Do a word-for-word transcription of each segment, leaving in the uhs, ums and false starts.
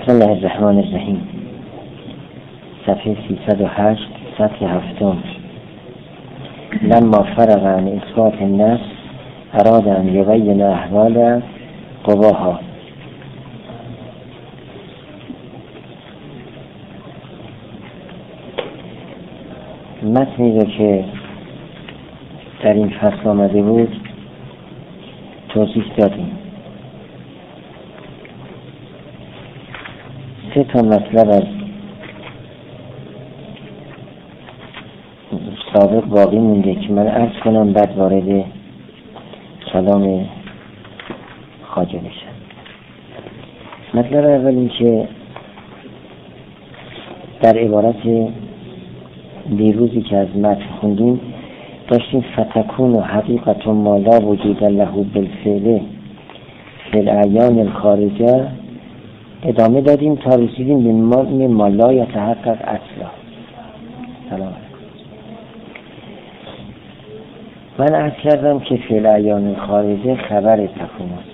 بسم الله الرحمن الرحیم. صفحه سیصد و هشت، سطر هفتم. لما فرغ عن اثبات النفس اراد ان یبین احوال قواها. متنی رو که در این فصل آمده بود توضیح دادیم. سه تا مطلب از سابق باقی مونده که من عرض کنم بعد وارد کلام خواجه بشم. مطلب اول این که در عبارت دیروزی که از متن خوندیم داشتیم فتکون و حقیقت ما لا وجود له بالفعل فی الاعیان الخارجه ادامه دادیم تا رسیدیم به ما لا یتحقق اصلا. سلام علیکم. من عرض کردم که فی الاعیان الخارجه خبر تکون است.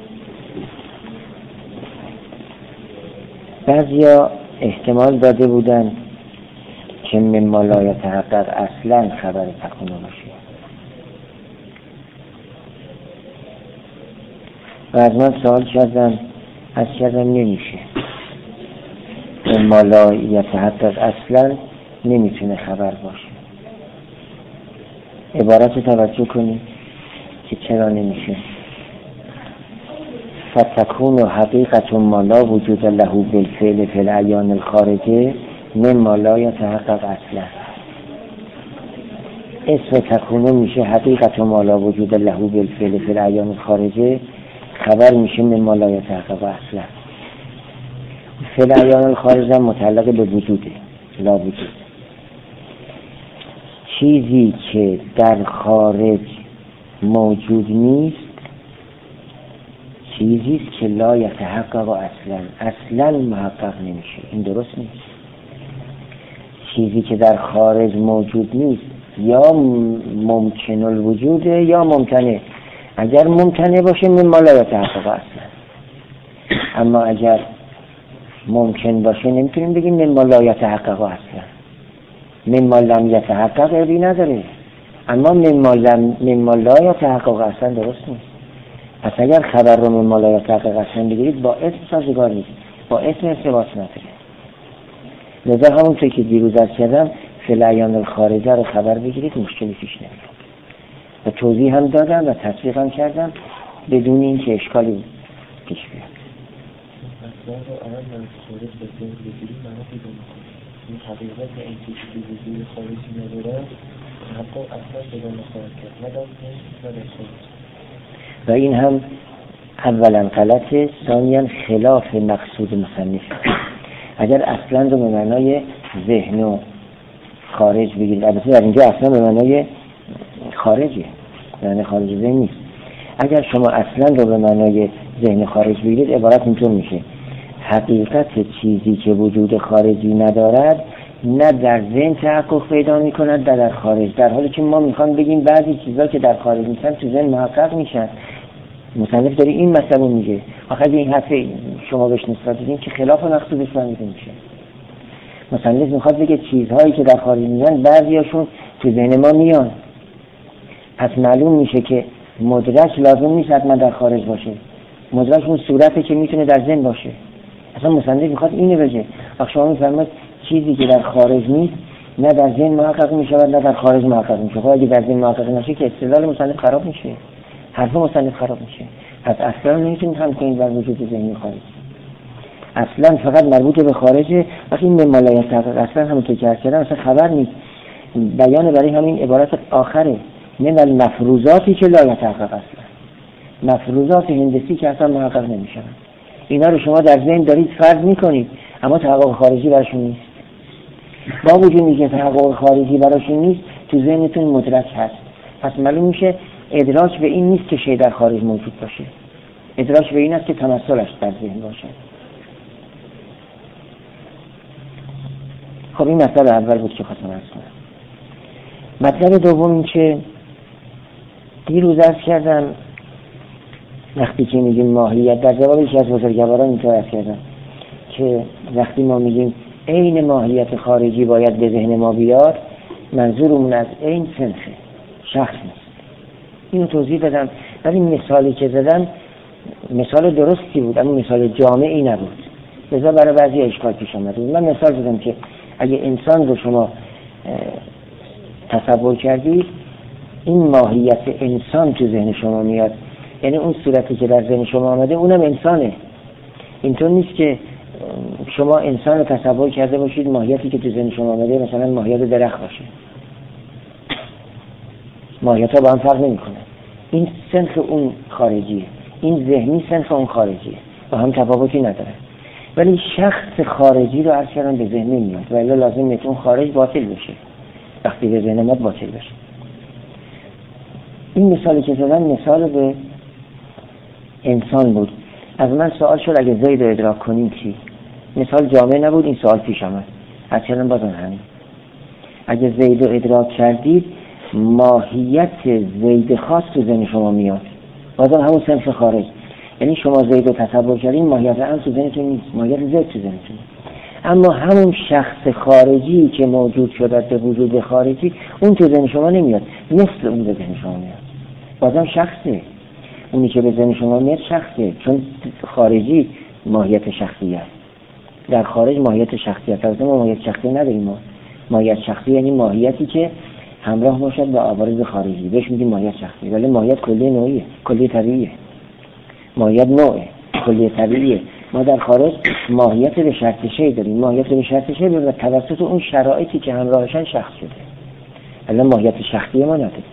بعضیا احتمال داده بودن که مما لا یتحقق اصلا خبر تکون باشه و از من سوال کردن، از کردن نمیشه، مما لا یتحقق اصلا نمیتونه خبر باشه. عبارت توجه کنید که چرا نمیشه. فتکون و حقیقت ما لا وجود له بالفعل فی الاعیان الخارجه مما لا یتحقق اصلا. اسم تکونه میشه حقیقت ما لا وجود له بالفعل فی الاعیان الخارجه، خبر میشه مما لا یتحقق اصلا. فی الاعیان الخارجه متعلق به وجوده، لا وجود. چیزی که در خارج موجود نیست چیزی است که لا یتحقق اصلا اصلا محقق نمیشه. این درست نیست. چیزی که در خارج موجود نیست یا ممکن الوجوده یا ممکنه. اگر ممکنه باشه مما لا یتحقق اصلا، اما اگر ممکن باشه نمیتونیم بگیم مما لا یتحقق اصلا. مما لم یتحقق ابی نداره، اما مما لم مما لا یتحقق اصلا درست نیست. پس اگر خبر رو مما لا یتحقق اصلا بگیرید با اسم سازگار نیست، با اسم ارتباط نداره. لذا همونطور که دیروز عرض کردم فی الاعیان الخارجه رو خبر بگیرید، مشکلی پیش نمیاد. و توضیح هم دادم و تصدیق هم کردم بدون اینکه اشکالی پیش بیاد. مثلا رو اول من خارج به ذهن بگیریم معنی پیدا میکنه. این حقیقت این چیزی که وجود خارجی نداره حتی اصلا پیدا نخواهد کرد، نه در ذهن نه در خارج. و این هم اولا غلطه، ثانیاً خلاف مقصود مصنف. اگر اصلا رو به معنای ذهن و خارج بگیرید، البته در اینجا اصلا به معنای خارجه، یعنی خارج ذهن نیست. اگر شما اصلا رو به معنای ذهن خارج بگیرید عبارت اینطور میشه: حقیقت چیزی که وجود خارجی ندارد نه در ذهن تحقق پیدا میکند نه در خارج، در حالی که ما میخوام بگیم بعضی چیزا که در خارج نیستن تو ذهن محقق میشن. مصنف داره این مسئله میگه. آخه این حرف شما بهش نسبت بدین که خلاف مقصودش فهمیده میشه. مصنف میخواد بگه چیزهایی که در خارج میان بعضیاشون تو ذهن ما میان، پس معلوم میشه که مدرک لازم نیست حتما در خارج باشه. مدرک اون صورته که میتونه در ذهن باشه. اصلا مصنف میخواد اینو بگه. آخه شما میفرمایید چیزی که در خارج نیست نه در ذهن محقق میشه نه در خارج محقق میشه. خب اگه در ذهن محقق نشه که استدلال مصنف خراب میشه، حرف مصنف خراب میشه. پس اصلا نمیتونید هم کنید در وجود ذهنی خارج. اصلا فقط مربوط به خارجه. وقتی این مما لا یتحقق اصلا همونطور که عرض کردم اصلا خبر نیست. بیان برای همین عبارت آخره: من المفروضاتی که لا یتحقق اصلا. مفروضات هندسی که اصلا محقق نمیشن. اینا رو شما در ذهن دارید فرض میکنید، اما تحقق خارجی براشون نیست. با وجود اینکه تحقق خارجی براشون نیست تو ذهنتون مدرک هست. پس معلوم میشه ادراک به این نیست که شی در خارج موجود باشه. ادراک به این است که تمثلش در ذهن باشه. خب این مطلب اول بود که خواستم عرض کنم. مطلب دوم این که دیروز عرض کردم وقتی که میگیم ماهیت، در جواب یکی از بزرگواران اینطور عرض کردم که وقتی ما میگیم عین ماهیت خارجی باید به ذهن ما بیاد، منظورمون از عین صنفه، شخص نیست. اینو توضیح بدم. ولی مثالی که زدم مثال درستی بود، اما مثال جامعی نبود، لذا برای بعضی اشکال پیش آمد. من مثال زدم که اگه انسان رو شما تصور کردید، این ماهیت انسان تو ذهن شما میاد، یعنی اون صورتی که در ذهن شما آمده اونم انسانه. اینطور نیست که شما انسان رو تصور کرده باشید ماهیتی که تو ذهن شما آمده مثلا ماهیت درخت باشه. ماهیت ها با هم فرق نمی کنه. این صنف اون خارجیه، این ذهنی صنف اون خارجیه، با هم تفاوتی نداره. ولی شخص خارجی رو عرض کردن به ذهن نمیاد و الا لازم نیست اون خارج باطل بشه. وقتی به ذهن اومد باطل بشه. این مثالی که زدم مثال به انسان بود. از من سوال شد اگه زید رو ادراک کنیم چی؟ مثال جامع نبود، این سوال پیش آمد. اصلا بازم همین. اگه زید رو ادراک کردید، ماهیت زید خاص تو ذهن شما میاد. بازم همون صنف خارج. یعنی شما زید رو تصور کردین، ماهیت هم تو ذهنتون نیست، ماهیت زید تو ذهنتون. اما همون شخص خارجی که موجود شده به وجود خارجی، اون تو ذهن شما نمیاد، مثل اون به ذهن شما میاد. بازم شخصه. اونی که به ذهن شما میاد شخصه، چون خارجی ماهیت شخصی است. در خارج ماهیت شخصیت است. ما ماهیت شخصی نداریم. ما ماهیت شخصی یعنی ماهیتی که همراه باشد با عوارض خارجی، بهش میگیم ماهیت شخصی. ولی ماهیت کلی نوعیه، کلی طبیعیه. ماهیت نوعه، کلی طبیعیه. ما در خارج ماهیت به شرط شی داریم. ماهیت به شرط شی به توسط اون شرایطی که همراهشن شخص شده. الان ماهیت شخصی ما نداریم.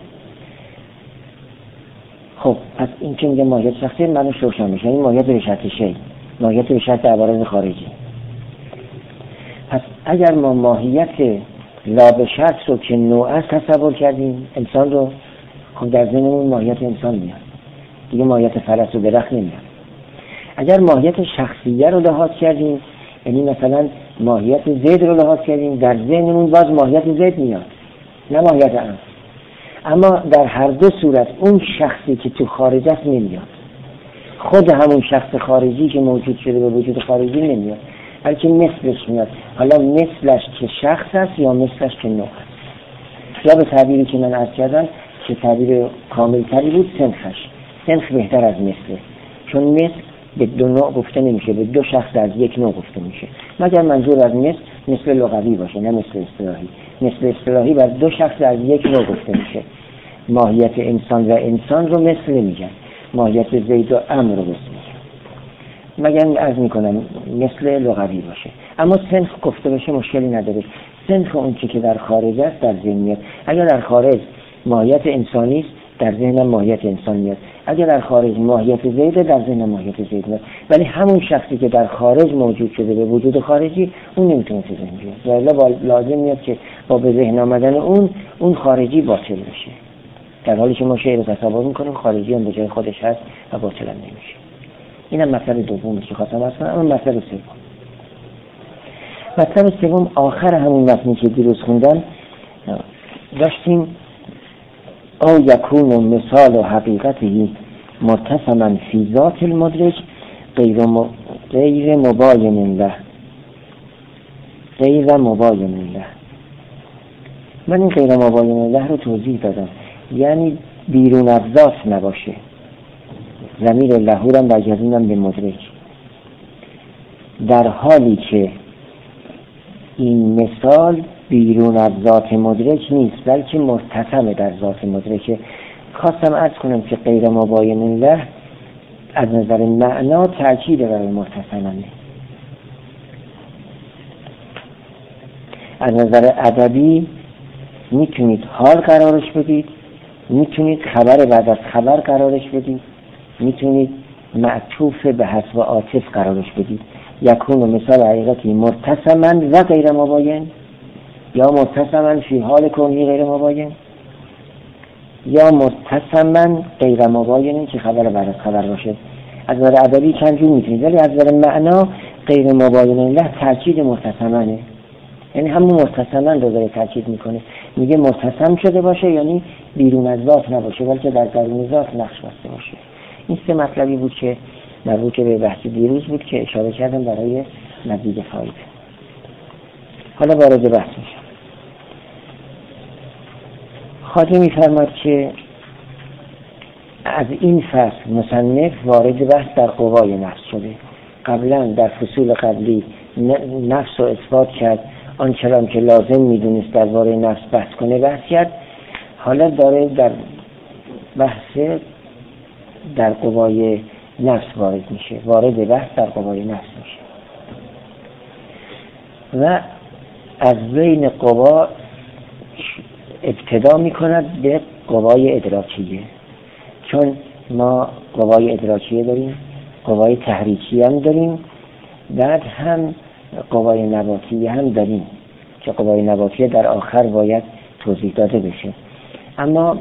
خب پس این که میگه ماهیت شخصی منو روشن میشه، این ماهیت به شرط شی، ماهیت به شرط عوارض خارجی. پس اگر ما ماهیت لا به شرط رو که نوع است تصور کردیم انسان رو، خب در ذهنمون ماهیت انسان میاد دیگه، ماهیت فرس و درخت نمیاد. اگر ماهیت شخصیه رو لحاظ کردیم، یعنی مثلا ماهیت زید رو لحاظ کردیم، در ذهنمون باز ماهیت زید میاد، نه ماهیت ام. اما در هر دو صورت اون شخصی که تو خارج است نمیاد، خود همون شخص خارجی که موجود شده به وجود خارجی نمیاد، بلکه مثلش میاد. حالا مثلش که شخص است یا مثلش که نوع است، یا به تعبیری که من عرض کردم که تعبیر کامل تری بود، سنخش. سنخ بهتر از مثله، چون مثل به دو نوع گفته نمیشه، به دو شخص از یک نوع گفته میشه، مگر منظور از مثل مثل لغوی باشه، نه مثل اصطلاحی. مثل اصطلاحی بر دو شخص از یک نوع گفته میشه. ماهیت انسان و انسان رو مثل نمیگن، ماهیت زید و امر رو مثل میگن، مگر عرض میکنم مثل لغوی باشه. اما سنخ گفته باشه مشکلی نداره. سنخ اون چی که در خارج است در ذهن میاد. اگر در خارج ماهیت انسانی است، در ذهن ماهیت انسان میاد. اگر در خارج ماهیت زید، در ذهن ماهیت زید میاد. ولی همون شخصی که در خارج موجود شده به وجود خارجی، اون نمیتونه تو ذهن بیاد. ولی لازم میاد که با به ذهن آمدن اون اون خارجی باطل بشه. در حالی که ما شی رو تصور میکنیم خارجی هم به جای خودش هست و باطل هم نمیشه. اینم مطلب دومی که خواستم عرض کنم. اما مطلب سوم، مطلب سوم آخر همون متنی که دیروز خوندم داشتیم او یکون مثال و حقیقتی متصما فی ذات المدرک غیر م... غیر مباین له غیر مباین له. من این غیر مباین له رو توضیح دادم، یعنی بیرون از ذات نباشه. ضمیر لهورم برگردوندم به مدرک، در حالی که این مثال بیرون از ذات مدرک نیست بلکه متصم در ذات مدرکه. خواستم عرض کنم که غیر مباین له از نظر معنا تأکید برای متصمه. از نظر ادبی میتونید حال قرارش بدید، میتونید خبر بعد از خبر قرارش بدید، میتونید معطوف به حذف و عاطف قرارش بدید. یکون مثال حقیقتی متصما و غیر مباین، یا متصما فی حال کونی غیر مباین، یا متصما غیر مباین که خبر بعد از خبر باشه. از نظر ادبی چند جور میتونید، ولی از نظر معنا غیر مباین له تاکید متصمانه، یعنی همون متصما رو داره تاکید میکنه. میگه متصم شده باشه یعنی بیرون از ذات نباشه بلکه در درون ذات نقش بسته باشه. این سه مطلبی بود که مربوط به بحث دیروز بود که اشاره کردم برای نزدیک فایده. حالا وارد بحث میشم. خواجه میفرماد که از این فصل مصنف وارد بحث در قوای نفس شده. قبلا در فصول قبلی نفس رو اثبات کرد، آنچنان که لازم میدونست درباره نفس بحث کنه بحث کرد. حالا داره در بحث در قوای نفس وارد میشه، وارد بحث در قوای نفس میشه و از بین قوا ابتدا میکند به قوای ادراکیه. چون ما قوای ادراکیه داریم، قوای تحریکی هم داریم، بعد هم قوای نباتی هم داریم که قوای نباتی در آخر باید توضیح داده بشه. اما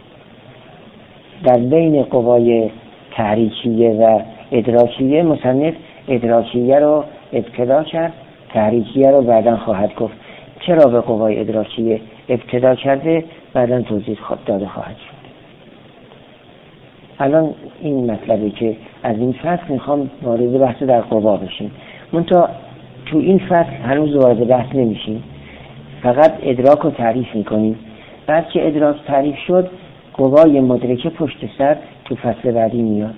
در بین قوای تحریکیه و ادراکیه مصنف ادراکیه رو ابتدا کرد، تحریکیه رو بعداً خواهد گفت. چرا به قوای ادراکیه ابتدا کرده بعداً توضیح داده خواهد شد. الان این مطلبی که از این فصل میخوام وارد بحث در قوا بشیم. منتها تو این فصل هنوز وارد بحث نمیشیم، فقط ادراک رو تعریف میکنیم. بعد که ادراک تعریف شد قوای مدرکه پشت سر تو فصل بعدی میاد.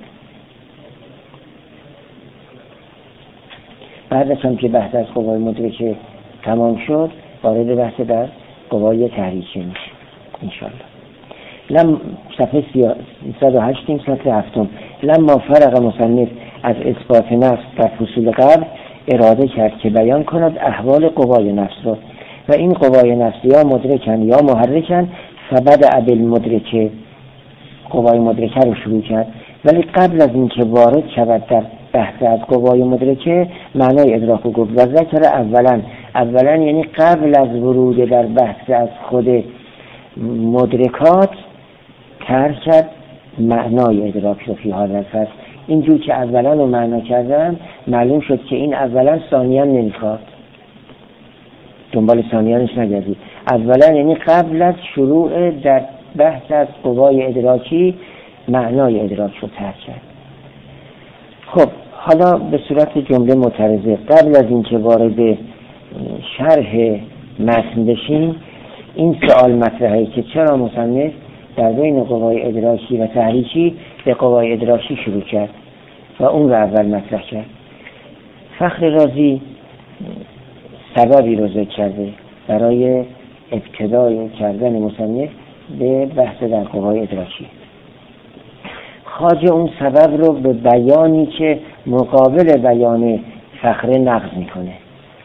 بعد از هم که بحث از قوای مدرکه تمام شد وارد بحث در قوای تحریکه میشه انشالله. لم صفحه سیصد و هشت سطر هفتم. لما فرق مصنف از اثبات نفس در فصول قبل اراده کرد که بیان کند احوال قوای نفس را و این قوای نفس یا مدرکن یا محرکن. فبدأ بالمدرکه، قوای مدرکه رو شروع کرد، ولی قبل از اینکه وارد شود در بحث از قوای مدرکه معنای ادراک رو گفت و ذکر اولا اولا یعنی قبل از ورود در بحث از خود مدرکات ترک کرد معنای ادراک رو فی حال فصل. اینجور که اولا رو معنا کردم معلوم شد که این اولا ثانیاً نمیخواد، دنبال ثانیانش نگردید. اولا یعنی قبل از شروع در بحث از قوای ادراکی معنای ادراک رو ترک کرد. خب حالا به صورت جمله معترضه قبل از اینکه وارد شرح متن بشیم این سوال مطرحه که چرا مصنف در بین قوای ادراکی و تحریکی به قوای ادراکی شروع کرد و اون رو اول مطرح کرد. فخر رازی سببی رو ذکر کرده برای ابتدای کردن مصنف به بحث در قوای ادراکی. خواجه اون سبب رو به بیانی که مقابل بیان فخر نقض میکنه.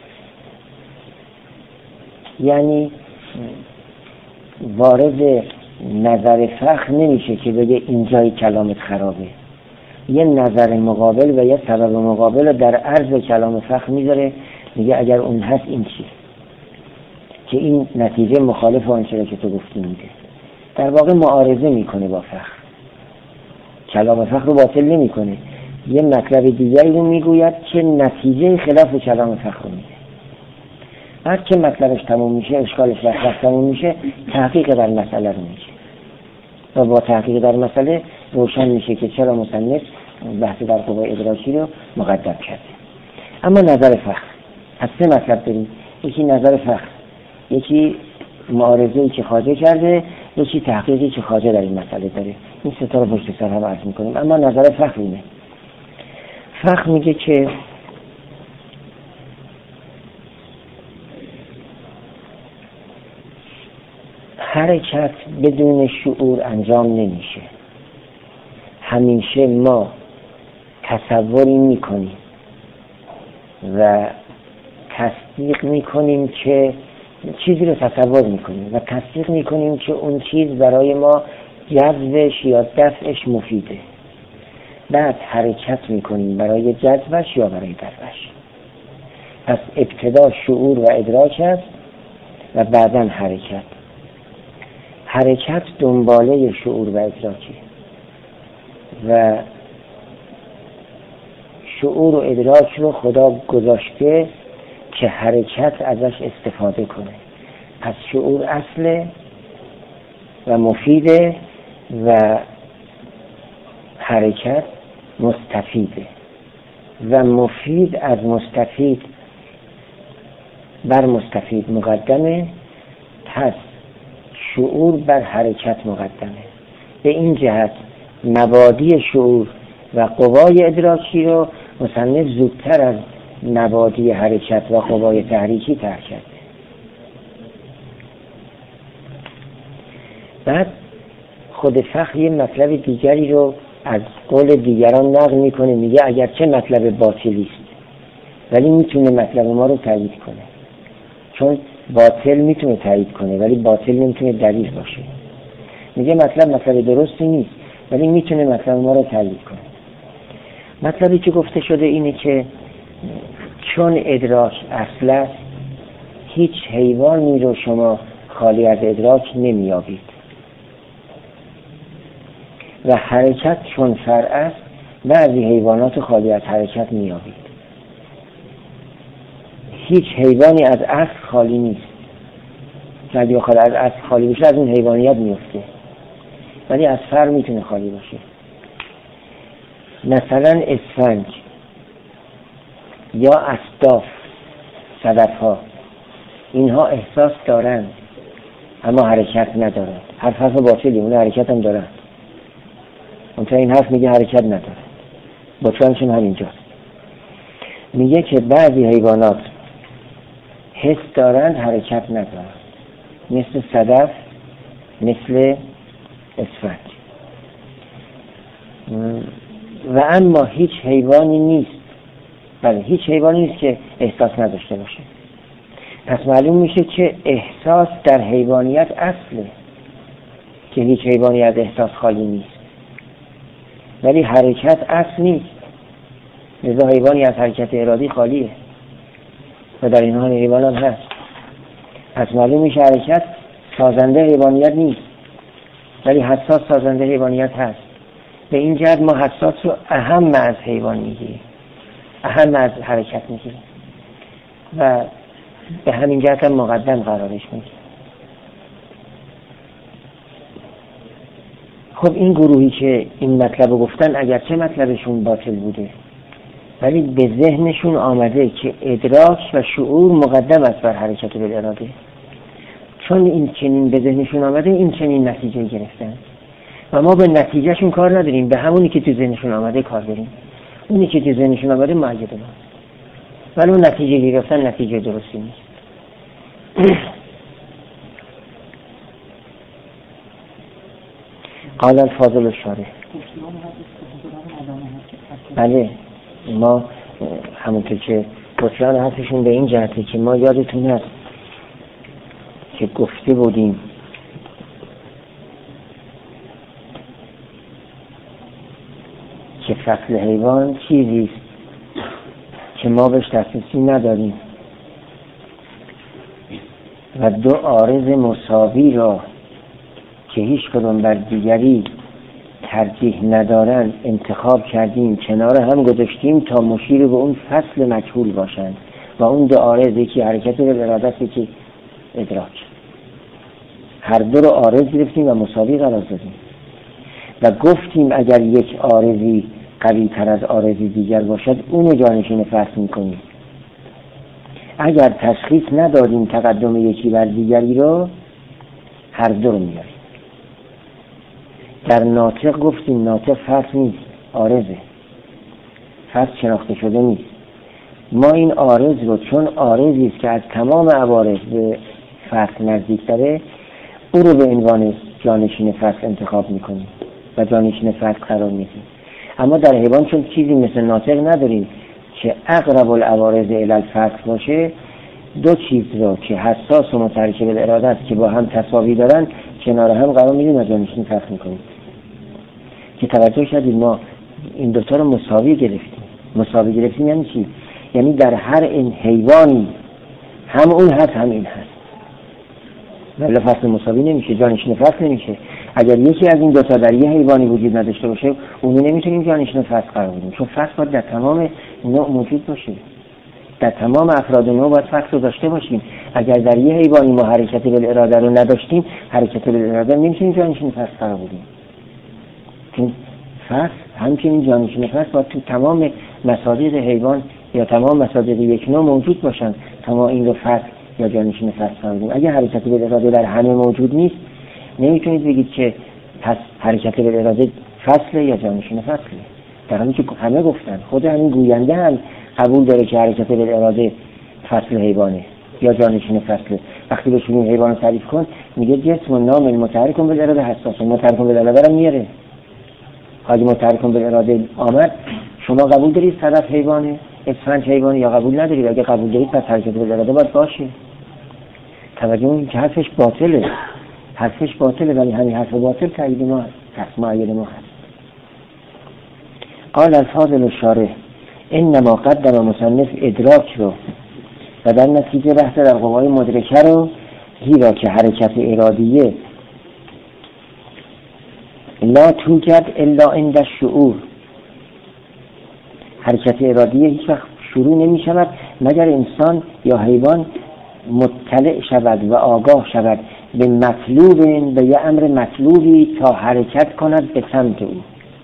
یعنی وارد نظر فخر نمیشه که بگه اینجای کلامت خرابه، یه نظر مقابل و یه سبب مقابل در عرض کلام فخر میذاره، میگه اگر اون هست این چی که این نتیجه مخالف آنچه که تو گفتی میده. در واقع معارضه میکنه با فخر، کلام فخر رو باطل نمیکنه، یه مطلب دیگری رو میگوید که نتیجه خلاف کلام فخر رو میده. بعد که مطلبش تموم میشه، اشکالش وقت تموم میشه، تحقیق در مسئله رو میشه و با تحقیق در مسئله روشن میشه که چرا مصنف بحث در قوای ادراکی رو مقدم کرده. اما نظر فخر از سه مطلب داریم، یکی نظر فخر، یکی معارضه‌ای که خواجه کرده، یکی تحقیقی که خواجه در این مسئله داره. این سه تا رو پشت سر هم عرض میکنیم. اما نظر فخر اینه. فخر میگه که حرکت بدون شعور انجام نمیشه. همیشه ما تصوری میکنیم و تصدیق میکنیم که چیزی رو تصور میکنیم و تصدیق میکنیم که اون چیز برای ما جذبش یا دفعش مفیده. بعد حرکت میکنیم برای جذبش یا برای دفعش. پس ابتدا شعور و ادراک است و بعداً حرکت. حرکت دنباله شعور و ادراکی و شعور و ادراک رو خدا گذاشته که حرکت ازش استفاده کنه. پس شعور اصله و مفیده و حرکت مستفیده. و مفید از مستفید بر مستفید مقدمه، پس شعور بر حرکت مقدمه. به این جهت مبادی شعور و قوای ادراکی رو مصنف زودتر از مبادی حرکت و قوای تحریکی طرح کرده. بعد خود فخر یه مطلب دیگری رو از قول دیگران نقل میکنه، میگه اگرچه مطلب باطلی است ولی میتونه مطلب ما رو تایید کنه، چون باطل میتونه تایید کنه ولی باطل نمیتونه دلیل باشه. میگه مطلب مطلب درستی نیست ولی میتونه مطلب ما رو تایید کنه. مطلبی که گفته شده اینه که چون ادراک اصل است، هیچ حیوانی رو شما خالی از ادراک نمیابید و حرکت چون فرع است، بعضی حیوانات خالی از حرکت میابید. هیچ حیوانی از اصل خالی نیست، که اگه بخواد از اصل خالی بشه از اون حیوانیت میفته، ولی از فرع میتونه خالی باشه. مثلا اسفنج یا اصداف، صدفها، اینها احساس دارند اما حرکت ندارند. هر حرف باطلی، اون حرکت هم دارند. اونتا این حرف میگه حرکت ندارند، بطلانشون همینجاست. میگه که بعضی حیوانات حس دارند حرکت ندارند، مثل صدف، مثل اسفنج. و اما هیچ حیوانی نیست، بله هیچ حیوانی نیست که احساس نداشته باشه. پس معلوم میشه که احساس در حیوانیت اصله، که هیچ حیوانی از احساس خالی نیست، ولی حرکت اصل نیست. لذا حیوانی از حرکت ارادی خالیه و در این حال حیوانات هست. پس معلوم میشه حرکت سازنده حیوانیت نیست ولی حساس سازنده حیوانیت هست. به این جهت ما حساس رو اهم از حیوان میگیریم، اهم از حرکت میگیریم و به همین جهت هم مقدم قرارش میدیم. خب این گروهی که این مطلب رو گفتن اگرچه مطلبشون باطل بوده ولی به ذهنشون آمده که ادراک و شعور مقدم است بر حرکت بالاراده. چون این چنین به ذهنشون آمده این چنین نتیجه گرفتن و ما به نتیجهشون کار نداریم، به همونی که تو ذهنشون آمده کار داریم. اونی که تو ذهنشون آمده معید ماست، ولی اون نتیجه گرفتن نتیجه درستی نیست. قال الفاضل الشارح، بله ما همونطور که بطلان حرفشون به این جهته که ما یادتون هست که گفته بودیم که فصل حیوان چیزی است که ما بهش دسترسی نداریم و دو عارض مساوی را که هیچ کدوم بر دیگری ترجیح ندارن انتخاب کردیم، کنار هم گذاشتیم تا مشیر به اون فصل مجهول باشند و اون دو عارض، یکی حرکت به ارادت، یکی ادراک، هر دو رو عارض گرفتیم و مساوی قرار دادیم و گفتیم اگر یک عارضی قوی تر از عارضی دیگر باشد اون جانشین فصل میکنیم. اگر تشخیص ندادیم تقدم یکی بر دیگری رو، هر دو رو میاریم. در ناطق گفتیم ناطق فصل نیست، عارضه، فصل شناخته شده نیست. ما این عارض رو چون عارضی است که از تمام عوارض به فصل نزدیک داره، او رو به عنوان جانشین فصل انتخاب میکنیم و جانشین فصل قرار میدیم. اما در حیوان چون چیزی مثل ناطق نداریم که اقرب العوارض الی الفصل باشه، دو چیز رو که حساس و متحرک بالاراده است که با هم تساوی دارن کنار هم قرار میدیم و جانشین فصل میکنیم. که توجه کردید ما این دوتا رو مساوی گرفتیم. مساوی گرفتیم یعنی چی؟ یعنی در هر این حیوانی هم اون هست هم این هست، ولی فصل مساوی نمیشه، جانشین فصل نمیشه. اگر یکی از این دوتا در یه حیوانی وجود نداشته باشه، اونو نمیتونیم جانشین فصل قرار بدیم، چون فصل باید در تمام نوع موجود باشه، در تمام افراد نوع باید فصل رو داشته باشیم. اگر در یه حیوانی ما حرکت بالاراده رو نداشتیم، حرکت بالاراده نمیتونیم جانشین فصل قرار بدیم. چون فصل همچنین جانشین فصل باید تو تمام مصادیق حیوان یا تمام مصادیق یک نوع موجود باشن تا ما این رو فصل یا جانشین فصل فهمیدیم. اگه حرکت بالاراده در همه موجود نیست نمیتونید بگید که پس حرکت بالاراده فصله یا جانشین فصله، در حالی که همه گفتن. خود همین گوینده هم قبول داره که حرکت بالاراده فصل حیوانه یا جانشین فصله. وقتی بهش این حیوان رو تعریف کن میگه جسم و نام المتحرک بالاراده حساس، متحرک بالاراده رو میاره. اگه متحرک بالاراده آمد شما قبول دارید صدف حیوانه، اسفنج حیوانه یا قبول ندارید؟ اگه قبول دارید پس حرکت بالاراده باید باشه. توجه این که حرفش باطله، حرفش باطله ولی همین حرف باطل تایید ما هست، معید ما هست. قال الفاضل الشارح انما قدم مصنف ادراک رو و در نتیجه بحث در قوای مدرکه رو، زیرا که حرکت ارادیه لا توجد الا عند الشعور، حرکت ارادیه هیچ وقت شروع نمی شود مگر انسان یا حیوان مطلع شود و آگاه شود به مطلوب، به یه امر مطلوبی تا حرکت کند به سمت او،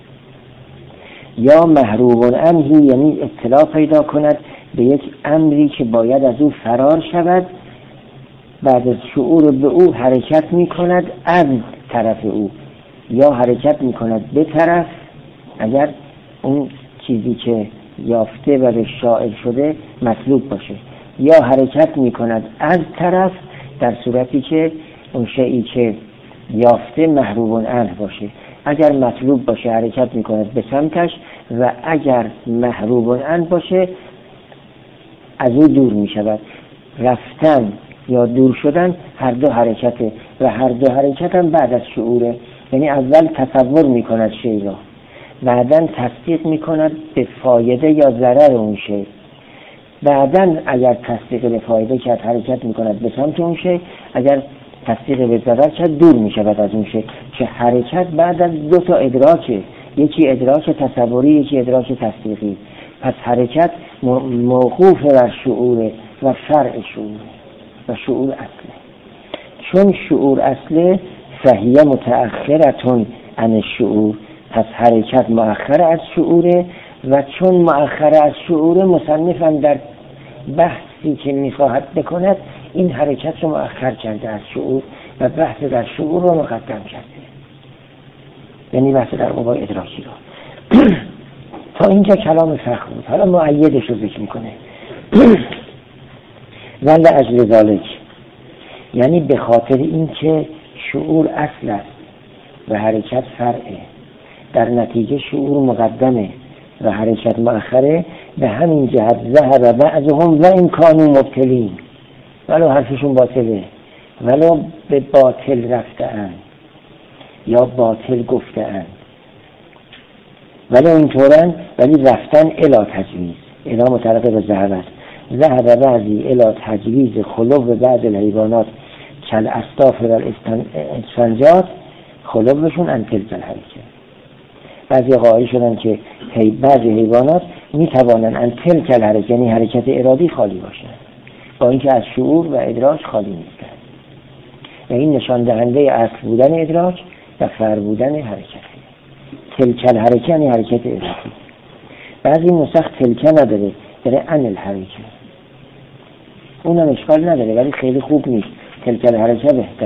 یا محروم عنه یعنی اطلاع پیدا کند به یک امری که باید از او فرار شود. بعد از شعور به او حرکت می کند از طرف او، یا حرکت می کند به طرف اگر اون چیزی که یافته و به شائع شده مطلوب باشه، یا حرکت می کند از طرف در صورتی که اون شیئی که یافته محروم عنه باشه. اگر مطلوب باشه حرکت می کند به سمتش و اگر محروم عنه باشه از او دور می شود. رفتن یا دور شدن هر دو حرکته و هر دو حرکت هم بعد از شعوره، یعنی اول تصور می کند شیء را، بعداً تصدیق می کند به فایده یا ضرر اون شیء، بعداً اگر تصدیق به فایده کرد حرکت می کند به سمت اون شیء، اگر تصدیق به ضرر کرد دور می شود از اون شیء. که حرکت بعد از دو تا ادراکه، یکی ادراک تصوری یکی ادراک تصدیقی. پس حرکت موقوف بر شعور و فرع شعور و شعور اصله. چون شعور اصله فهیه متأخرتون عن الشعور، پس حرکت مؤخر از شعوره و چون مؤخر از شعور مصنفم در بحثی که میخواهد بکند این حرکت رو مؤخر کرده از شعور و بحث در شعور رو مقدم کرده، یعنی بحث در قوای ادراکی رو. تا اینجا کلام فقه بود. حالا معیدش رو ذکر میکنه. ولی اجل ذالک، یعنی به خاطر این که شعور اصل است و حرکت فرعه، در نتیجه شعور مقدمه و حرکت مؤخره، به همین جهت ذهب بعضهم و این کانوا مبطلین، ولو حرفشون باطله، ولو به باطل رفته‌اند یا باطل گفته‌اند، ولی اینطورن ولی رفتن الی تجویز، الی متعلق به ذهب است. ذهب بعضی الی تجویز خلو بعض الحیوانات کل اصطاف و الاسفنجات خلوشون ان تلک الحرکت. بعضی قائل شدن که هی بعضی حیوانات میتوانن ان تلک الحرکت یعنی حرکت ارادی خالی باشن، با اینکه از شعور و ادراک خالی نیستن، و این نشان دهنده اصل بودن ادراک و فرع بودن حرکت. تلک الحرکت یعنی حرکت ارادی. بعضی نسخ تلک نداره، داره ان الحرکت، اونم اشکال نداره ولی خیلی خوب نیست. تلک الحرکت بهتره،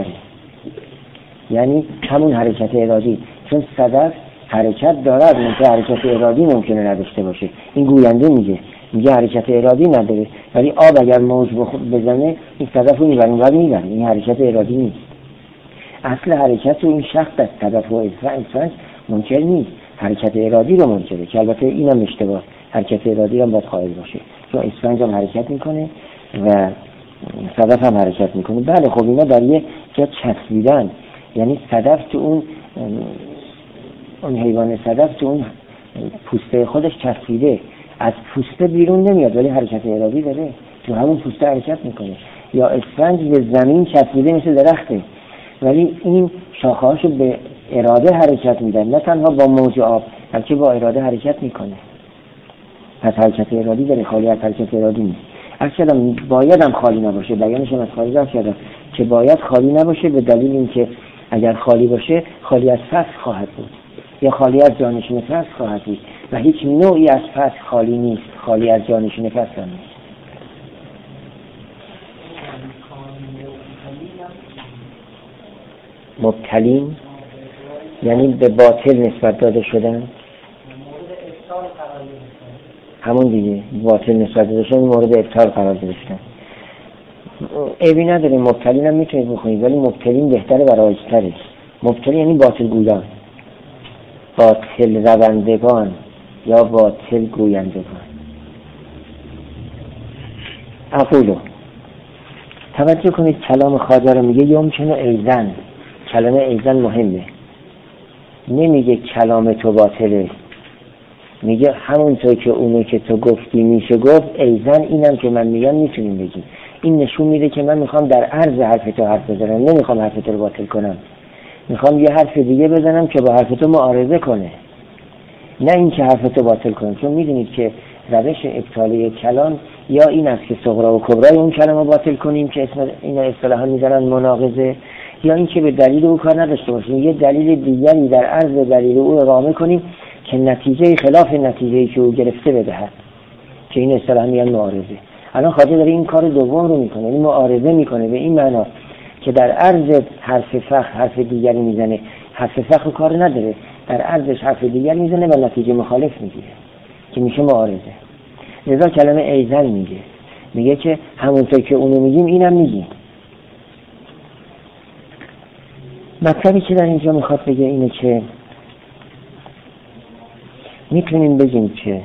یعنی همون حرکت ارادی، چون صدف حرکت دارد منتها حرکت ارادی ممکنه نداشته باشه. این گوینده میگه میگه حرکت ارادی نداره ولی آب اگر موج بزنه این صدف رو میبره اونور میبره، این حرکت ارادی نیست. اصل حرکت رو این شخص از صدف و اسفنج منکر نیست، حرکت ارادی رو منکره، که البته اینم اشتباه، حرکت ارادی هم باید قائل باشه، چون اسفنج هم حرکت میکنه و صدف هم حرکت میکنه. بله خب اینا در یه جا چسبیدن، یعنی صدف تو اون اون حیوان صدف تو اون پوسته خودش چسبیده، از پوسته بیرون نمیاد ولی حرکت ارادی داره، تو همون پوسته حرکت میکنه. یا اسفنج به زمین چسبیده مثل درخته ولی این شاخه‌هاشو به اراده حرکت میدن، نه تنها با موج آب بلکه با اراده حرکت میکنه. پس حرکت ارادی داره، خالی از حرکت ارادی نیست. اصلا باید هم خالی نباشه، بیانش هم از خالی داشته که باید خالی نباشه به دلیل اینکه اگر خالی باشه خالی از فصل خواهد بود یا خالی از جانشین فصل خواهد بود. و هیچ نوعی از فتح خالی نیست، خالی از جانشین فصل هم نیست. مبتلین یعنی به باطل نسبت داده شدن، همون دیگه باطل نسبت داده شدن مورد ابطال قرار داده شدن. عیبی نداره، مبتلین هم میتونید بخونید ولی مبتلین بهتره و رایج‌تره. مبتلین یعنی باطل گویان، باطل روندگان یا باطل گویندگان. اقولو، توجه کنید کلام خواجه رو میگه یمکنه ایزن. کلمه ایزن مهمه، نمیگه کلام تو باطله، میگه همونطور که اونو که تو گفتی میشه گفت، ایزن اینم که من میگم میتونیم بگیم. این نشون میده که من میخوام در عرض حرف تو حرف بزنم، نمیخوام حرف تو رو باطل کنم، میخوام یه حرف دیگه بزنم که با حرف تو معارضه کنه، نه این که حرف تو باطل کنه. چون میدونید که روش ابطالی کلام یا این است که صغرا و کبرای اون کلمه باطل کنیم که اسم اینا اصطلاحا میذارن مناقضه، یا این که به دلیل او کار نداشته باشیم، یه دلیل دیگری در عرض دلیل او اقامه کنیم که نتیجه خلاف نتیجه‌ای که او گرفته بدهد، که این اصطلاحا میگن معارضه. الان خواجه داره این کار دوم رو میکنه، این معارضه میکنه به این معنا که در عرض حرف فخر حرف دیگری میزنه، حرف فخر کار نداره، در عرضش حرف دیگری میزنه و نتیجه مخالف میگیره که میشه معارضه. لذا کلمه ایزن میگه، میگه که همونطور که اونو میگیم اینم میگیم. مطلبی که در اینجا میخواد بگه اینه که میتونیم بگیم که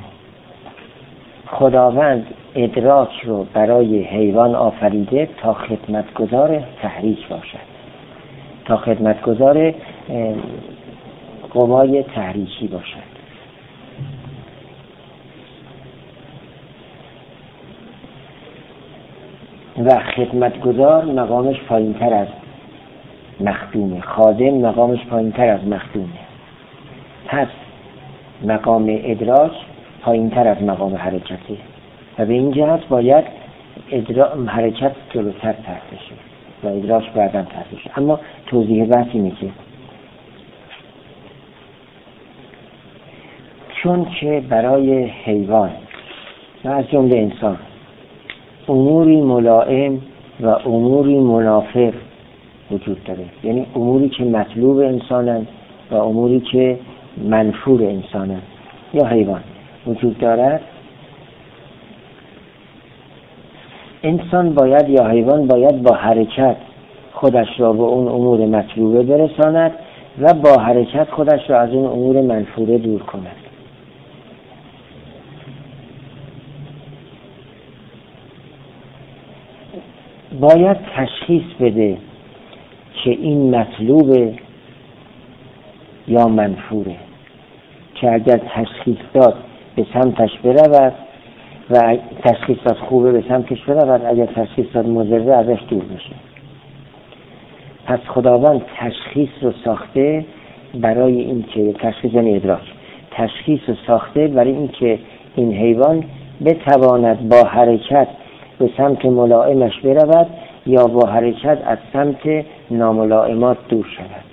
خداوند ادراک رو برای حیوان آفریده تا خدمتگزار تحریک باشد، تا خدمتگزار قوای تحریکی باشد. و خدمتگزار مقامش پایین تر از مخدومه، خادم مقامش پایین تر از مخدومه. پس مقام ادراک پایین تر از مقام حرکته و به این جهت باید ادرا... حرکت جلوتر تر بشه و ادراک بعداً تر بشه. اما توضیح بحث اینه که چون که برای حیوان و از جمله انسان اموری ملائم و اموری منافر وجود داره، یعنی اموری که مطلوب انسانن و اموری که منفور انسانن یا حیوان وجود دارد، انسان باید یا حیوان باید با حرکت خودش را به اون امور مطلوبه برساند و با حرکت خودش را از اون امور منفوره دور کند. باید تشخیص بده که این مطلوبه یا منفوره، که اگر تشخیص داد به سمتش برود و تشخیص داد خوبه به سمتش برود، اگر تشخیص داد مضره ازش دور بشه. پس خداوند تشخیص رو ساخته برای این که تشخیص یعنی ادراک، تشخیص رو ساخته برای این که این حیوان بتواند با حرکت به سمت ملائمش برود یا با حرکت از سمت ناملائمات دور شود.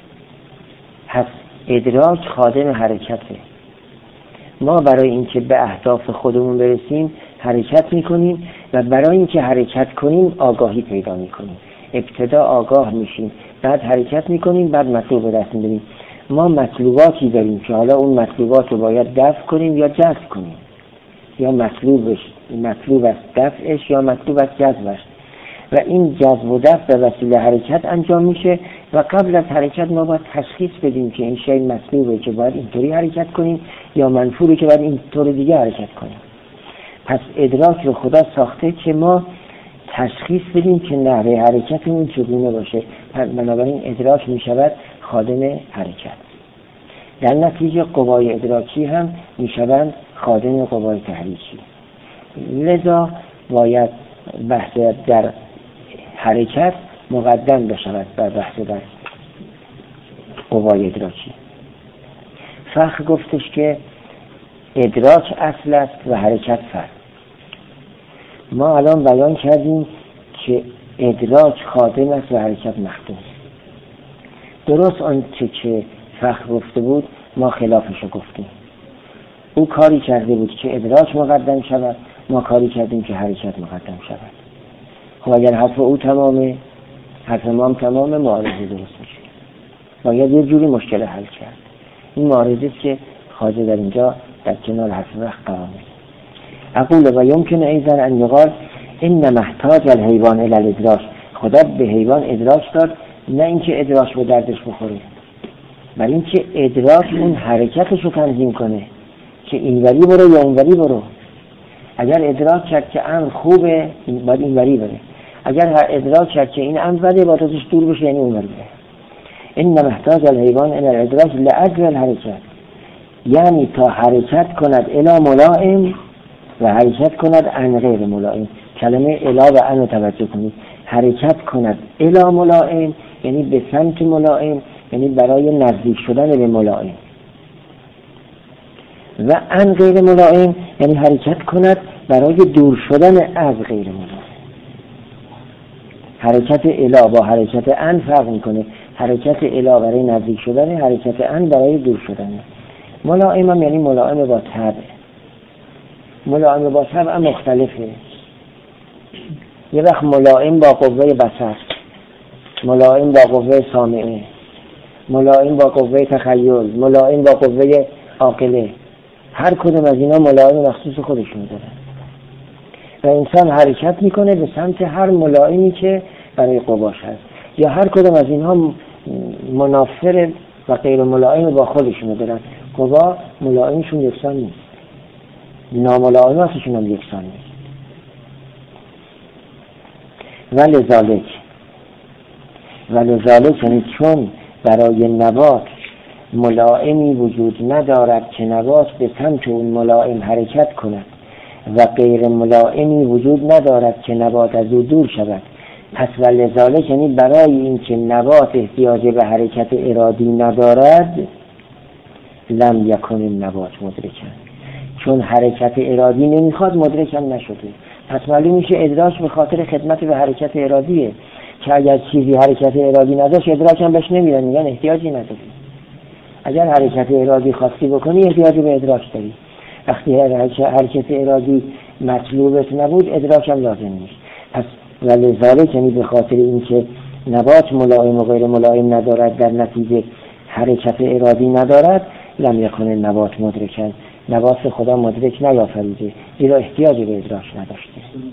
پس ادراک خادم حرکته. ما برای اینکه به اهداف خودمون برسیم حرکت میکنیم و برای اینکه حرکت کنیم آگاهی پیدا میکنیم. ابتدا آگاه میشیم، بعد حرکت میکنیم، بعد مطلوب دست میدیم. ما مطلوباتی داریم که حالا اون مطلوبات رو باید دفع کنیم یا جذب کنیم، یا مطلوبش مطلوب است دفعش یا مطلوب است جذبش، و این جذب و دفع به وسیله حرکت انجام میشه و قبل از حرکت ما باید تشخیص بدیم که این شی مطلوبه که باید اینطوری حرکت کنیم یا منفوره که باید اینطور دیگه حرکت کنیم. پس ادراک رو خدا ساخته که ما تشخیص بدیم که نحوه حرکتمون چگونه باشه. بنابراین ادراک میشود خادم حرکت. در نتیجه قوای ادراکی هم میشوند خادم قوای تحریکی. لذا باید بحث در حرکت مقدم بشود بر بحث در قوای ادراکی. فخر گفتش که ادراک اصل است و حرکت فرع. ما الان بیان کردیم که ادراک خادم است و حرکت مخدوم. درست آنچه که فخر گفته بود ما خلافش رو گفتیم. او کاری کرده بود که ادراک مقدم شود، ما کاری کردیم که حرکت مقدم شود. خب اگر حرف او تمامه، حرف ما هم تمامه، معارضه درست میشه. باید یه جوری مشکل حل کرد. این معارضه است که خواجه در اینجا در کنار حرف وقت قرار میده. اقول و یمکن ایضا ان یقال ان محتاج الحیوان الی الادراک، خدا به حیوان ادراک داد، نه اینکه ادراک به دردش بخوره، بلکه اینکه ادراک اون حرکتش رو تنظیم کنه که اینوری برو یا اونوری برو. اگر ادراک کرد که امر خوبه باید اینوری بره، اگر ادراک کرد که این امر بده باید ازش دور بشه، یعنی اونوری بره. ان محتاج الحیوان الی الادراک لاجل الحرکت، یعنی تا حرکت کند الی ملائم و حرکت کند عن غیر ملائم. کلمه الی و عن رو توجه کنید. حرکت کند الی ملائم یعنی به سمت ملائم، یعنی برای نزدیک شدن به ملائم، و عن غیر ملائم یعنی حرکت کند برای دور شدن از غیر ملائم. حرکت الی با حرکت عن فرق میکنه. حرکت الی برای نزدیک شدن، حرکت عن برای دور شدن. ملائم هم یعنی ملائم با طبع. ملائم با طبع مختلفه. یه وقت ملائم با قوه بصر، ملائم با قوه سامعه، ملائم با قوه تخیل، ملائم با قوه عاقله. هر کدوم از اینا ملائم مخصوص خودشون دارن و انسان حرکت میکنه به سمت هر ملائمی که برای قواش هست، یا هر کدوم از اینها منافر و غیر ملائم با خودشون دارن. قوا ملائمشون یکسان نیست، ناملائماتشون هم یکسان نیست. ولذالک ولذالک یعنی چون برای نبات ملائمی وجود ندارد که نبات به سمت اون ملائم حرکت کند و غیر ملائمی وجود ندارد که نبات از او دور شود، پس ولذالک یعنی برای این که نبات احتیاج به حرکت ارادی ندارد، لم یکن النبات مدرکن، چون حرکت ارادی نمیخواد مدرکن نشده. پس معلوم میشه ادراک به خاطر خدمت به حرکت ارادیه، که اگر چیزی حرکت ارادی نداشت ادراک هم بهش نمیدن، میگن احتیاجی نداری. اگر حرکت ارادی خواستی بکنی احتیاجی به ادراک داری. وقتی حرکت ارادی مطلوبت نبود ادراک هم لازم نیست. پس ولذالک یعنی به خاطر اینکه نبات ملائم و غیر ملائم ندارد، در نتیجه حرکت ارادی ندارد، لم یکن نبات مدرکن، نبات خدا مدرک نیافریده، زیرا احتیاجی به ادراک نداشته.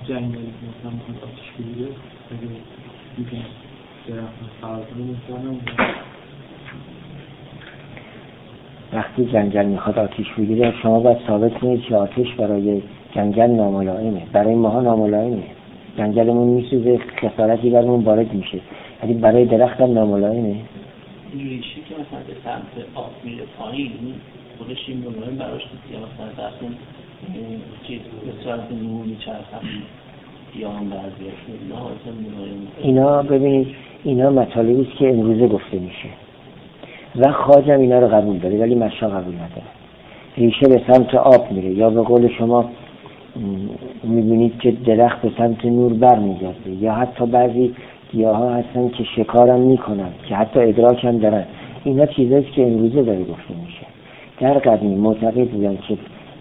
وقتی جنگل میخواد آتیش بگیره شما باید ثابت کنید که آتش برای جنگل ناملائمه، برای ماها ناملائمه. جنگلمون میسوزه، خسارتی برمون وارد میشه، ولی برای درخت هم ناملائمه. ریشه که مثلا به سمت آب میره پایین خودش این ملائم براش نیست، یا مثلا در اون چیز به صورت نور میچرخه یا هم بعضیشون اینا اصلا ملائم. اینا ببینید اینا مطالبی است که امروزه گفته میشه و خواجه هم اینا رو قبول داره ولی مشا قبول نداره. ریشه به سمت آب میره، یا به قول شما میبینید که درخت به سمت نور بر میگرده، یا حتی بعضی گیاه ها هستن که شکارم میکنن که حتی ادراک هم دارن. اینا چیزاییست که امروزه داره گفته میشه. در قدیم معتقد بودن که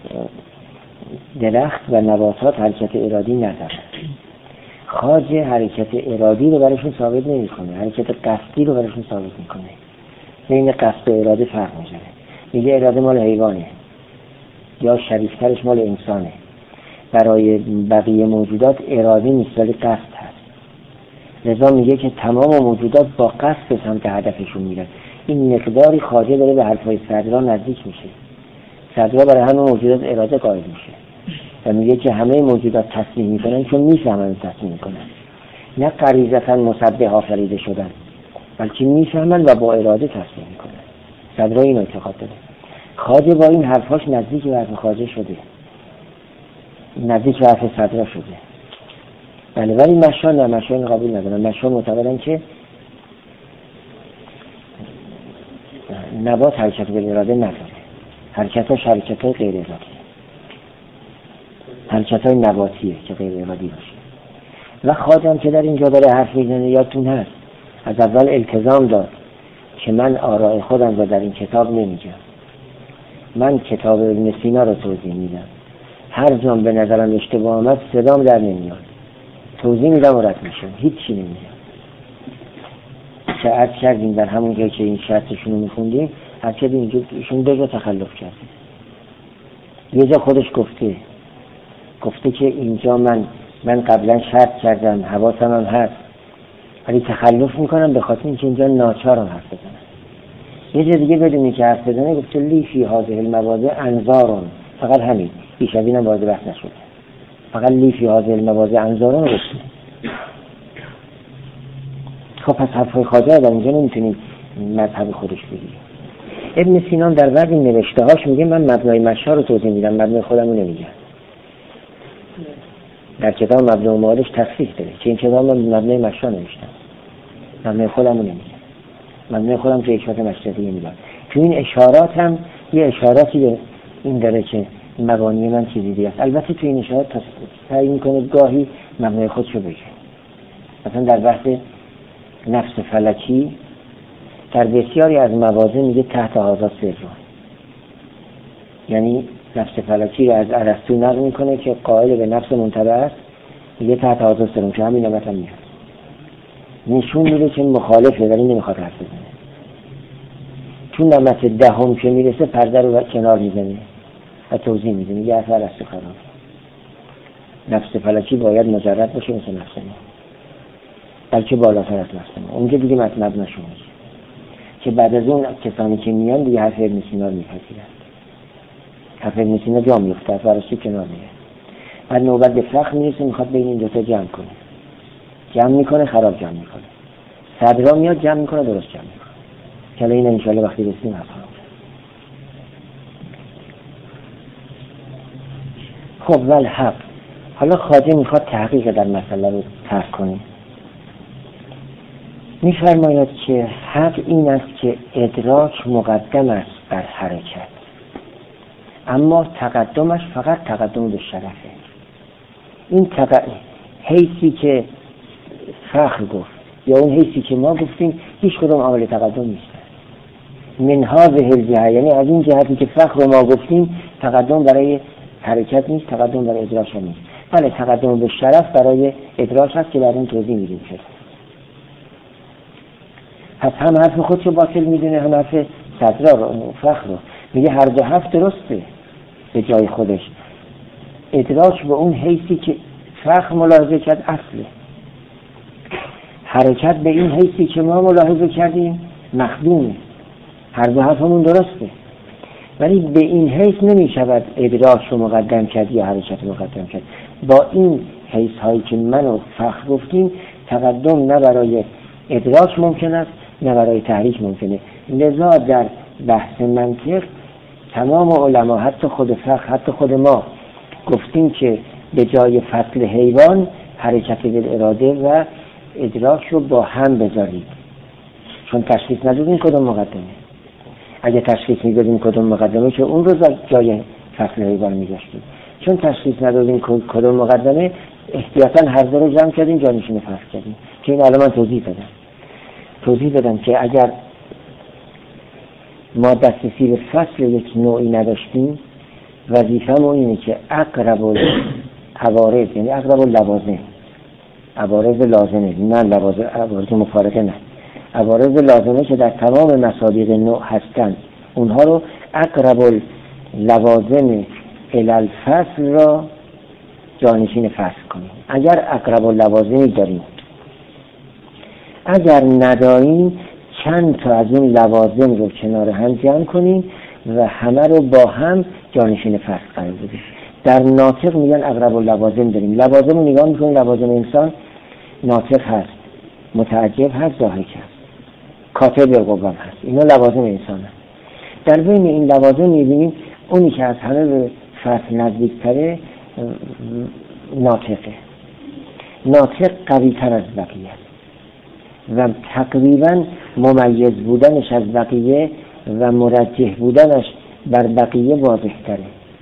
درخت و نباتات حرکت ارادی ندارن. خواجه حرکت ارادی رو براشون ثابت نمیکنه، حرکت قصدی رو براشون ثابت میکنه. بین قصد و اراده فرق میذاره. میگه اراده مال حیوانه یا شریفترش مال انسانه. برای بقیه موجودات اراده نیست ولی قصد هست. لذا میگه که تمام موجودات با قصد به سمت هدفشون میرن. این مقداری خواجه داره به حرفای صدرا نزدیک میشه. صدرا برای همه موجودات اراده قائل میشه و میگه که همه موجودات تصمیم میکنن چون میفهمن تصمیم میکنن، نه غریزتاً مسبح آفریده شدن بلکه میفهمن و با اراده تصمیم میکنن. صدرا این اعتقاد داره. خواجه با این حرفاش نزدیک به حرف خواجه شده، نزدیک به حرف صدرا شده. بله، ولی مشا نه، مشا این قبول ندارن. مشا معتقدن که نبات حرکت به اراده نداره، حرکتاش حرکت های غیر ارادی، حرکت های نباتیه که غیر ارادی باشه. و خواجه که در اینجا داره حرف میزنه یادتون هست از اول التزام داد که من آراء خودم رو در این کتاب نمیگم، من کتاب ابن سینا رو توضیح میدم، هر جام به نظرم اشتباه آمد صدام در نمیاد، توضیح میدم و رد میشم، هیچی نمیدم. چه عرض کردیم در همون جایی که این شرطشون رو میخوندیم، هر که اینجا ایشون دو جا تخلف کرده. یه جا خودش گفته گفته که اینجا من من قبلا شرط کردم، حواسم هم هست، ولی تخلف میکنم به خاطر اینکه اینجا ناچارم حرف بزنم. یه جا دیگه بدونی که حرف بزنه گفته لی فی هذه المواضع انظارون، فقط همین، بیش از اینم وارد بحث نشده، فقط لی فی هذه المواضع انظارون گفته. خب پس حرفای خواجه در اینجا نمیتونیم مذهب خودش بگیریم. ابن سینا در بعضی نوشته هاش میگه من مبنای مشا رو توضیح میدم، مبنای خودم رو نمیگم. در کتاب مبنای معادش تصریح داره که این کتاب من مبنای مشا نوشتم، مبنای خودم رو نمیگم، مبنای خودم تو اشارات مشرقی میگم. تو این اشارات هم یه اشاراتی به این داره که مبانی من چیزی دیگه است. البته تو این اشارات تعیین میکنه گاهی مبنای خودشو بگه. مثلا در بحث نفس فلکی در بسیاری از مواضع میگه تحت هذا سر، یعنی نفس فلکی رو از ارسطو نقل میکنه که قائل به نفس منتبه است، میگه تحت هذا سر، که همین نمت هم میاد، نشون میده که مخالفه ولی نمیخواد حرف بزنه. چون نمت دهم که میرسه پرده رو کنار میزنه و توضیح میده، میگه اصلا ارسطو خراب، نفس فلکی باید مجرد باشه مثل نفس ما، بلکه بالاتر از نفس ما. اونجا دیگه مطلب نشون میشه که بعد از اون کسانی که میان دیگه حرف ابن سینا رو میپذیرند، حرف ابن سینا جا میفته، از ارسطو کنار میره. بعد نوبت به فقه میرسه، میخواد بین این دوتا جمع کنه، جمع میکنه خراب جمع میکنه، صدرا میاد جمع میکنه درست جمع میکنه. که این انشاءالله وقتی رسیم حرف خب ول حق. حالا خواجه میخواد تحقیق در مسئله رو طرح کنه. میفرماید که حق این است که ادراک مقدم است بر حرکت، اما تقدمش فقط تقدم به شرفه. این تق... حیثی که فخر گفت یا اون حیثی که ما گفتیم هیچ کدوم عامل تقدم نیست. من هذه الجهه، یعنی از این جهتی که فخر رو ما گفتیم تقدم برای حرکت نیست، تقدم برای ادراک نیست. بله تقدم به شرف برای ادراک هست که بعد اون توضیح میدیم شد. پس هم حرف خودشو باطل میدونه، هم حرف صدرا رو، فخر رو. میگه هر دو حرف درسته به جای خودش. ادراک به اون حیثی که فخر ملاحظه کرد اصله، حرکت به این حیثی که ما ملاحظه کردیم مخدومه. هر دو حرفمون درسته، ولی به این حیث نمی شود ادراک رو مقدم کرد یا حرکت رو مقدم کرد. با این حیث هایی که من و فخر گفتیم تقدم نه برای ادراک ممکن است نه برای تحریک ممکنه. لذا در بحث منطق تمام علما، حتی خود فقه، حتی خود ما گفتیم که به جای فصل حیوان حرکت بالاراده و ادراک رو با هم بذارید، چون تشخیص ندادیم کدوم مقدمه. اگه تشخیص میدادیم کدوم مقدمه که اون رو جای فصل حیوان میذاشتیم، چون تشخیص ندادیم کدوم مقدمه احتیاطاً هر دو رو جمع کردیم جانشین فصل کردیم. که این الان من توضیح دادم توضیح دادم که اگر ما دسترسی به فصل یک نوعی نداشتیم، وظیفه‌مون اینه که اقرب العوارض، یعنی اقرب اللوازم، عوارض لازمه، نه لوازم عوارض مفارقه، نه عوارض لازمه که در تمام مصادیق نوع هستند، اونها رو اقرب اللوازم الی الفصل را جانشین فصل کنیم. اگر اقرب اللوازمی داریم، اگر نداریم چند تا از این لوازم رو کنار هم جمع کنیم و همه رو با هم جانشین فصل قرار بدیم. در ناطق میگن اقرب اللوازم داریم. لوازم رو نگاه میکنیم، لوازم انسان ناطق هست، متعجب هست، ضاحک هست، کاتب بالقوام هست. اینا لوازم انسان هست. در بین این لوازم میبینیم اونی که از همه به فصل نزدیکتره ناطقه. ناطق قوی تر از بقیه و تقریبا ممیز بودنش از بقیه و مرجح بودنش بر بقیه واضح تره.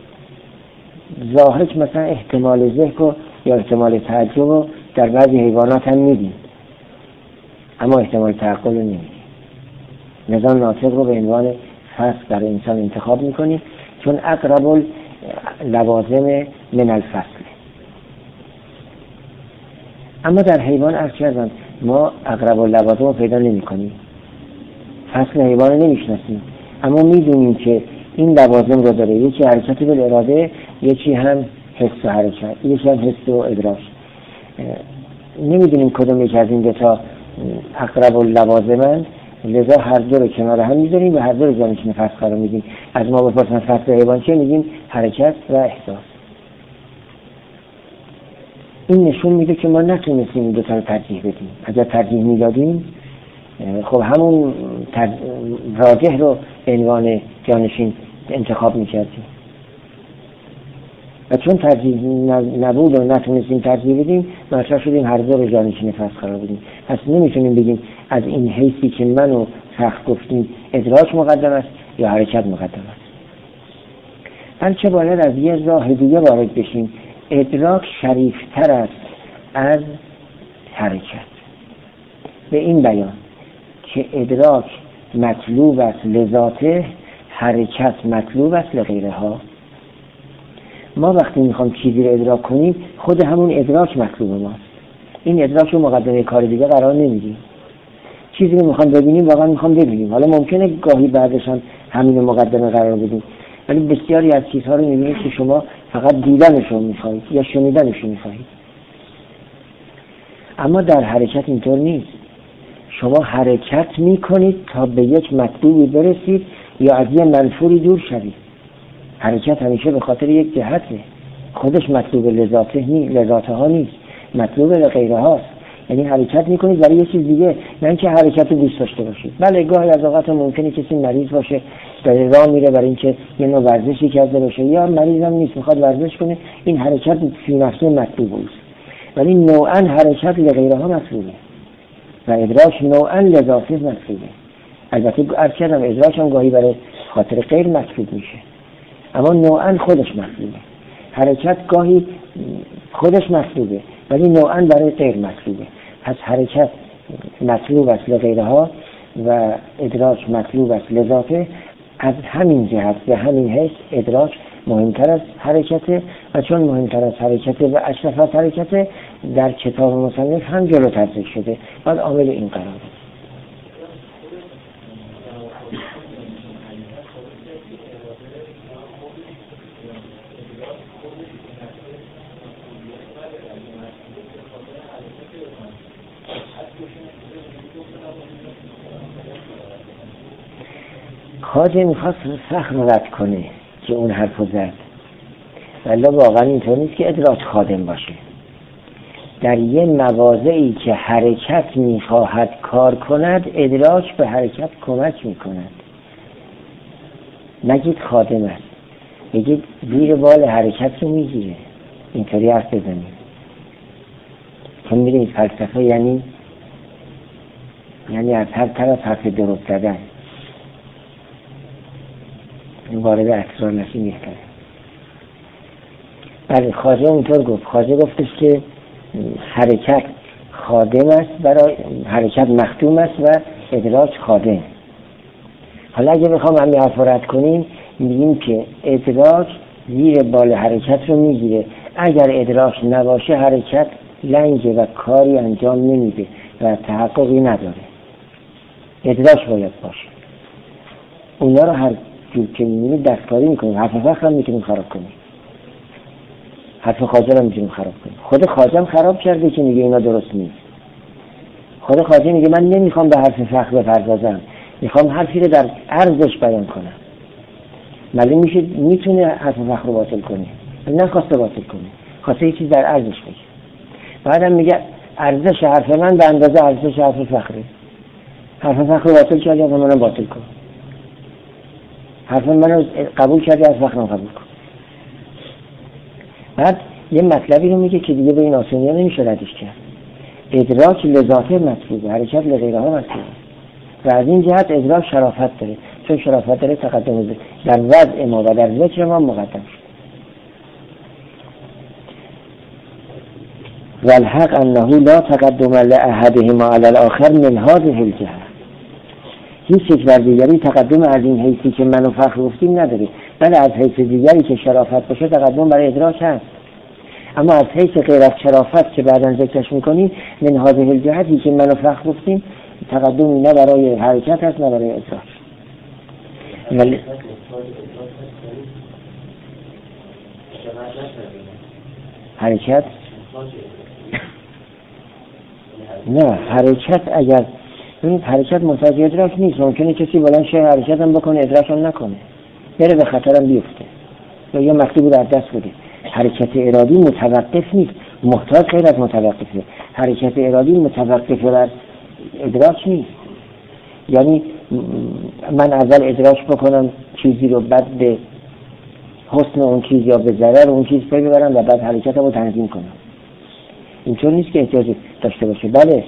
ضاحک مثلا احتمال ذهن یا احتمال تعجب در بعضی حیوانات هم میدیم، اما احتمال تعقل رو نمیدیم. نظام ناطق رو به عنوان فصل برای انسان انتخاب میکنیم چون اقرب لوازم من الفصل. اما در حیوان عرض کردم ما اقرب لوازم رو پیدا نمی کنیم، فصل حیوان رو نمی شناسیم، اما می دونیم که این لوازم رو داره، یکی حرکت بالاراده، یکی هم حس و حرکت، یکی هم حس و ادراک. نمیدونیم کدوم یک از این دو تا اقرب لوازمن، لذا هر دو رو کنار هم میذاریم و هر دو رو جانشین فصل قرار میدیم. از ما بپرسن فصل حیوان چه، میگیم حرکت و احساس. این نشون میده که ما نتونستیم این دو تا رو ترجیح بدیم. اگر ترجیح میدادیم خب همون تر... راجح رو عنوان جانشین انتخاب میکردیم، و چون ترجیح نبود و نتونستیم ترجیح بدیم مطرح شدیم هر دو رو جانشین فصل قرار بدیم. پس نمیتونیم بگیم از این حیثی که منو سخت گفتیم ادراک مقدم است یا حرکت مقدم است، بلکه باید از یه راه دیگه وارد بشیم. ادراک شریفتر است از حرکت، به این بیان که ادراک مطلوب است لذاته، حرکت مطلوب است لغیره ها. ما وقتی میخوام چیزی رو ادراک کنیم خود همون ادراک مطلوب ماست، این ادراک رو مقدمه کار دیگه قرار نمیدیم. چیزی رو میخوام ببینیم واقعا میخوام ببینیم، حالا ممکنه گاهی بعدش هم همین مقدمه قرار بدیم، ولی بسیاری از چیزها رو میبینید که شما فقط دیدنش رو میخواهید یا شنیدنش رو میخواهید. اما در حرکت اینطور نیست. شما حرکت میکنید تا به یک مطلوبی برسید یا از یه منفوری دور شوید. حرکت همیشه به خاطر یک جهته، خودش مطلوب لذاته نیست، لذاته ها نیست، مطلوب غیره هاست. یعنی حرکت میکنید برای یه چیز دیگه، نه اینکه حرکت رو دوست داشته باشید. بله گاهی از اوقات ممکنه کسی مریض باشه داره راه میره برای اینکه یه نوع ورزشی کرده باشه، یا مریض هم نیست میخواد ورزش کنه، این حرکت فی نفسه مطلوب است، ولی نوعا حرکت لغیره ها مطلوبه و ادراک نوعا لذاته مطلوبه. البته عرض کردم ادراک هم گاهی برای خاطر غیر مطلوب میشه، اما نوعا خودش مطلوبه. حرکت گاهی خودش مطلوبه ولی نوعا برای غیر مطلوبه. پس حرکت مطلوب است لغیره ها و ادراک مطلوب است لذاته. از همین جهت و همین حیث ادراک مهمتر از حرکته، و چون مهمتر از حرکته و اشرف از حرکته در کتاب مصنف هم جلوتر ذکر شده، بعد عامل این قرار است. خواجه میخواست فخر رد کنه که اون حرفو زد، ولی واقعا اینطور نیست که ادراک خادم باشه. در یه مواضعی که حرکت میخواهد کار کند ادراک به حرکت کمک میکند. نگید خادم است، بگید زیر بال حرکت رو میگیره. اینطوری حرف بزنید. چون میدونید فلسفه یعنی یعنی از هر طرف حرف درست زدن، وارد اسرار نشی میکنه. بله خواجه اونطور گفت. خواجه گفتش که حرکت خادم است، برای حرکت مختوم است و ادراک خادم. حالا اگه بخوام همین حرف رد کنیم میگیم که ادراک زیر بال حرکت رو میگیره. اگر ادراک نباشه حرکت لنگه و کاری انجام نمیده و تحققی نداره. ادراک باید باشه. اونا رو هر جور که میبینید دستکاری میکنیم. حرف فخر هم میتونیم خراب کنیم، حرف خواجه هم میتونیم خراب کنیم. خود خواجه هم خراب کرده که میگه اینا درست نیست. خود خواجه میگه من نمیخوام به حرف فخر بپردازم، میخوام حرفی رو در عرضش بیان کنم. معلوم میشه میتونه حرف فخر رو باطل کنه، نه خواسته باطل کنه، خواسته یه چیز در عرضش بگه. بعدم میگه ارزش حرف من به اندازه ارزش حرف فخره. حرف فخر رو باطل کردی، حرف منم باطل کن. حرف منو قبول کردی، حرف فخرم قبول کن. بعد یه مطلبی رو میگه که دیگه به این آسانی‌ها نمیشه ردش کرد. ادراک لذاته مطلوبه، حرکت لغیرها مطلوبه. و از این جهت ادراک شرافت داره، چون شرافت داره تقدم داره در وضع ما و در ذکر ما مقدم شد. والحق انه لا تقدم لأحدهما على الآخر من هذه الجهة. هیچ یک بر دیگری تقدم از این حیثی که منو فخر گفتیم نداره، بله از حیث دیگری که شرافت باشه تقدم برای ادراک هست، اما از حیث غیر از شرافت که بعداً ذکرش میکنیم من هذه الجهتی که منو فخر گفتیم تقدمی نه برای حرکت هست نه برای ادراک. ولی حرکت نه حرکت اگر این حرکت محتاج ادراک نیست، ممکنه کسی بلند شه حرکت هم بکنه ادراک هم نکنه، بره به خطرم بیفته یا یه مکتوب رو از دست بده. حرکت ارادی متوقف نیست، محتاج غیر از متوقفه. حرکت ارادی متوقف بر ادراک نیست، یعنی من اول ادراک بکنم چیزی رو بعد به حسن اون چیز یا به ضرر اون چیز پی ببرم و بعد حرکتم رو تنظیم کنم. اینطور نیست که احتیاج داشته باشه. بله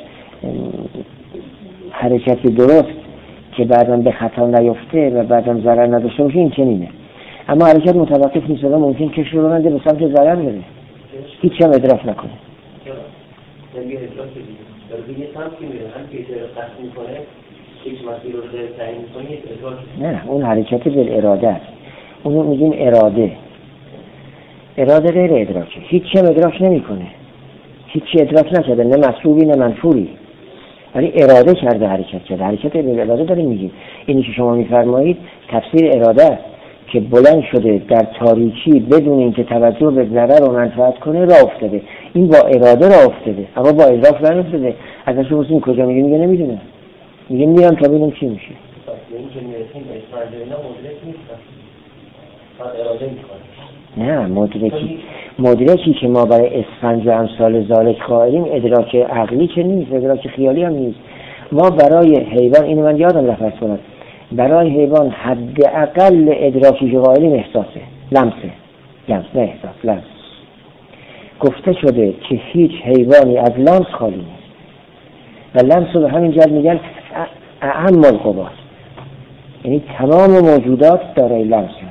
حرکتی درست که بعداً به خطا نیفته و بعداً ضرر نداشته باشه این چنینه، اما حرکت متوقف نیست و ممکن کش رو بنده به سمت ضرر بره، هیچ هم ادراک نکنه. یعنی ادراک دیگه یه سمتی میره، هم که ادراک قصد میکنه هیچ مسیر رو تعیین میکنه یک ادراک. نه اون حرکت بالاراده است، اونو میگیم اراده. اراده غیر ادراکه، هیچ هم ادراک نمیکنه، هیچ ادراک نکرده، نه مسلوبی نه منفوری، ولی اراده کرده حرکت کرده. حرکت به اراده داریم میگیم. اینی که شما میفرمایید تفسیر اراده است که بلند شده در تاریکی بدون اینکه توجه به ضرر و منفعت کنه راه افتاده. این با اراده راه افتاده، اما با ادراک راه افتاده. ازش بپرسیم کجا، میگه میگه نمیدونه، میگه میرم تا ببینم چی میشه. این که میرسیم اسفنج اینا مدرک نیستن، فقط اراده میکنه. نه مدرکی مدرکی که ما برای اسفنج و امثال ذالک قائلیم ادراک عقلی که نیست، ادراک خیالی هم نیست. ما برای حیوان، اینو من یادم رفت کنم، برای حیوان حداقل ادراکی که قائلیم احساسه، لمسه، لمس نه احساس، لمس. گفته شده که هیچ حیوانی از لمس خالی نیست و لمس رو به همین جهت میگن اعم القوا، یعنی تمام موجودات دارای لمس هست.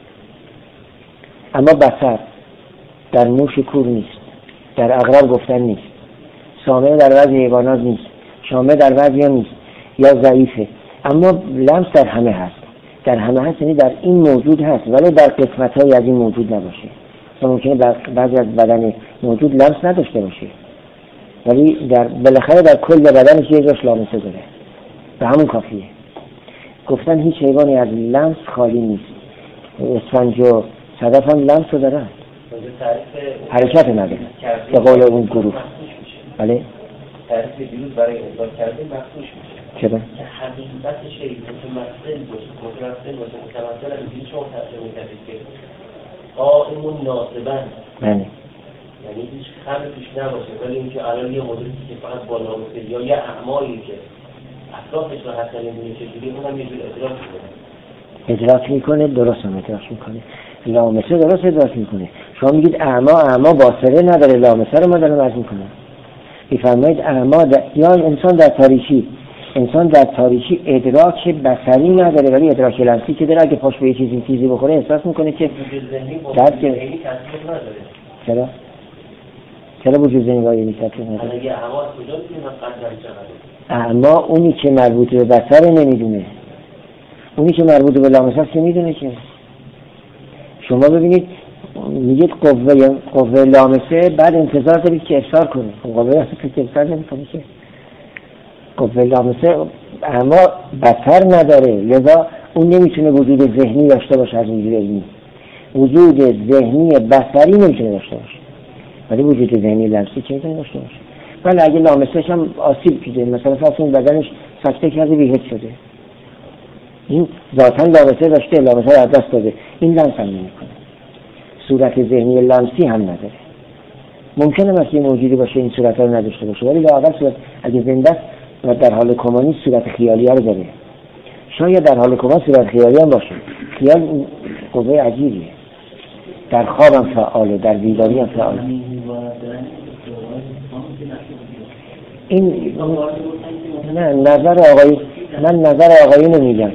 اما بصر در موش کور نیست، در عقرب گفتن نیست، سامع در بعضی حیوانات نیست، شامع در بعضی ها نیست یا ضعیفه، اما لمس در همه هست. در همه هست یعنی در این موجود هست ولی در قسمت های از این موجود نباشه. ممکنه بعضی از بدن موجود لمس نداشته باشه ولی در بالاخره در کل بدنش یه جاش لامسه داره و همون کافیه. گفتن هیچ حیوانی از لمس خالی نیست. اسفنج و صدف هم لمس رو دارن، حرکت نداره به قول اون گروه. بله تعریف دیروز برای ادراک کردن مخصوص میشه. چرا؟ که حقیقت شیء متمثل باشه، متمثل باشه، متمثل از این شما ترجمه کردید که قائم ناصبا، بله یعنی هیچ خمی توش نباشه، ولی اینکه الان یه مدلی که فقط با ناموسه یا یه اعمالی که اطرافش رو حتی نمیدونه چجوری اونم یه جور ادراک میکنه ادراک میکنه درست هم ادراک میکنه، لامسه درست ادراک میکنه. شما میگید اعما اعما باصره نداره، لامسه رو ما دارم عرض میکنم. میفرمایید اعما د... یا انسان در تاریکی، انسان در تاریکی ادراک بصری نداره ولی ادراک لمسی که داره. اگه پاش به یه چیزی چیزی بخوره احساس میکنه که درد که چرا؟ چرا وجود ذهنی با یعنی تاثیر نداره؟ اگه اعما کجا میتونه قدر چقدر؟ اعما اونی که مربوط به بصر نمیدونه، اونی که مربوط به لامسه است که میدونه. که شما ببینید میگید قوه قوه لامسه، بعد انتظار دارید که افسار کنه، قوه لامسه که افسار نمیکنه که قوه لامسه اما بصر نداره، لذا اون نمیتونه وجود ذهنی داشته باشه. از وجود علمی وجود ذهنی بصری نمیتونه داشته باشه ولی وجود ذهنی لمسی چه میتونه داشته باشه. ولی اگه لامسهش هم آسیب دیده، مثلا فرض کنید بدنش سکته کرده بیهوش شده، این ذاتاً لامسه داشته، لامسه رو از دست داده، این لمس هم نمیکنه. صورت ذهنی لمسی هم نداره. ممکنه مثل یه موجودی باشه این صورت رو نداشته باشه ولی لااقل صورت اگه زنده و در حال کما نیست صورت خیالی رو داره. شاید در حال کما صورت خیالی هم باشه. خیال قوه عجیبیه، در خواب هم فعاله، در بیداری هم فعاله. این نه نظر آقای من نظر آقایون رو میگم،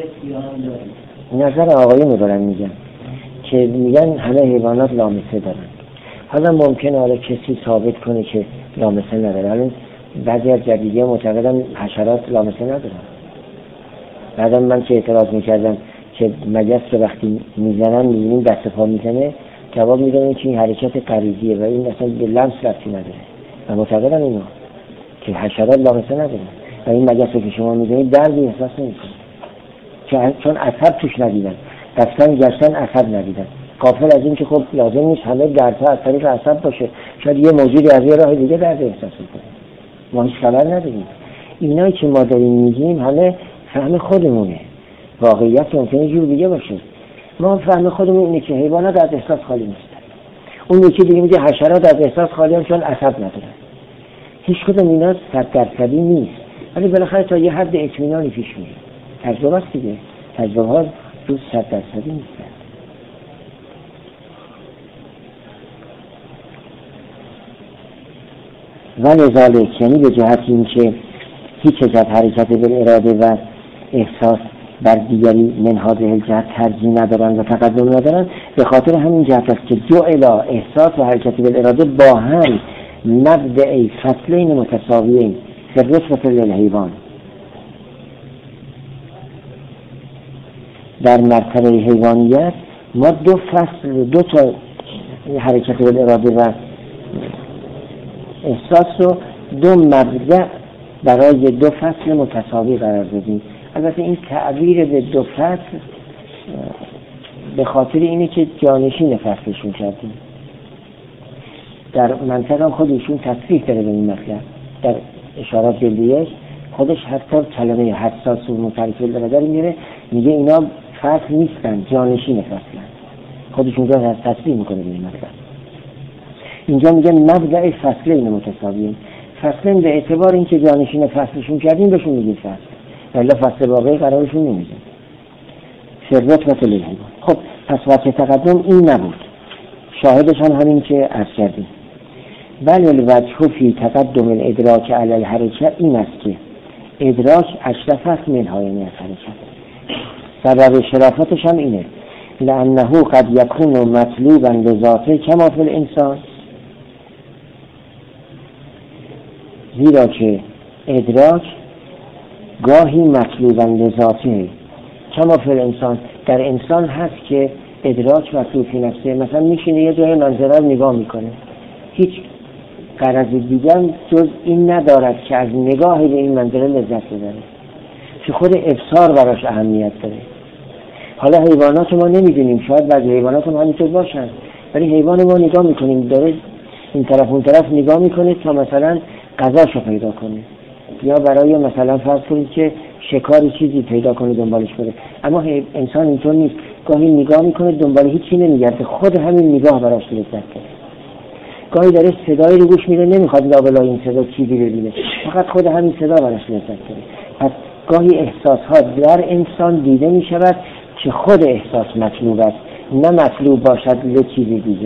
نظر آقایون رو دارن میگم که میگن همه حیوانات لامسه دارن. حالا ممکنه حالا کسی ثابت کنه که لامسه نداره. الان بعضی از جدیدی‌ها معتقدن حشرات لامسه ندارن. بعدم من که اعتراض میکردم که مگس رو وقتی میزنن میبینیم دست پا میزنه، جواب میدن که این حرکت غریزیه و این اصلا به لمس ربطی نداره و معتقدن اینا که حشرات لامسه نداره و این مگس رو که شما میزنید دردی احساس نمیکنه چون عصب توش ندیدن، رفتن گشتن عصب ندیدن، غافل از این که خب لازم نیست همه دردها از طریق عصب باشه، شاید یه موجودی از یه راه دیگه درد احساس کنه، ما هیچ خبر نداریم. اینایی که ما داریم میگیم همه فهم خودمونه، واقعیت ممکنه جور دیگه باشه. ما فهم خودمون اینه که حیوانات از احساس خالی نیستن، اون یکی دیگه میگه حشرات از احساس خالی هم چون عصب ندارن. هیچ کدوم اینا صد درصدی نیست، ولی بالاخره تا یه حد اطمینانی پیش میره. تجربه است دیگه، تجربه ها روز صد درصدی نیستن. ولذالک یعنی به جهت این که هیچ جهت حرکت بالاراده و احساس بر دیگری من هذه الجهت ترجیح ندارن و تقدم ندارن، به خاطر همین جهت است که جعل احساس و حرکت بالاراده با هم مبدأ فصلین متساویین در رتبه للحیوان، در مرتبه حیوانیت ما دو فصل دو تا حرکت بالاراده و احساس رو دو مبدأ برای دو فصل متساوی قرار دادیم. البته این تعبیر به دو فصل به خاطر اینه که جانشین فصلشون کردیم. در منطقه خودشون تصریح داره به این مطلب، در اشارات جلدیش خودش حتی کلمه حساس و مترکل داره میره، میگه اینا فصل نیستن، جانشین فصلن. خودشون رو تصریح میکنه به این مطلب. اینجا میگه مبدأ فصلین متساویین. فصلین به اعتبار اینکه جانشین فصلشون کردیم بهشون میگیم فصل، ولی فصل واقعی قرارشون نمیگیم. شربت و تلیحیوان. خب پس وقت تقدم این نبود، شاهدش هم همین که عرض کردیم. بل الوجه فی تقدم الادراک علی الحرکت این است که ادراک اشرف است منهای از حرکت. سبب شرافتش هم اینه لانه قد یکون مطلوبا لذاته کما فی الانسان، زیرا که ادراک گاهی مطلوبا لذاته کما فی الانسان، در انسان هست که ادراک مطلوب فی نفسه، مثلا میشینه یه جای منظره رو نگاه میکنه، هیچ غرض دیگر جز این ندارد که از نگاه به این منظره لذت ببره، که خود ابصار براش اهمیت داره. حالا حیوانات ما نمیدونیم، شاید بعضی حیوانات هم همینطور باشن، ولی حیوان ما نگاه میکنیم داره این طرف اون طرف نگاه میکنه تا مثلا غذاشو پیدا کنه، یا برای مثلا فرض کنید که شکاری چیزی پیدا کنه دنبالش بره. اما انسان اینطور نیست، گاهی نگاه میکنه دنبال هیچی نمیگرده، خود همین نگاه براش لذت داره. گاهی داره صدایی رو گوش میده، نمیخواد لابلای این صدا چیزی ببینه، فقط خود همین صدا براش لذت داره. پس گاهی احساسها در انسان دیده میشود که خود احساس مطلوب است، نه مطلوب باشد لچیزی دیگر.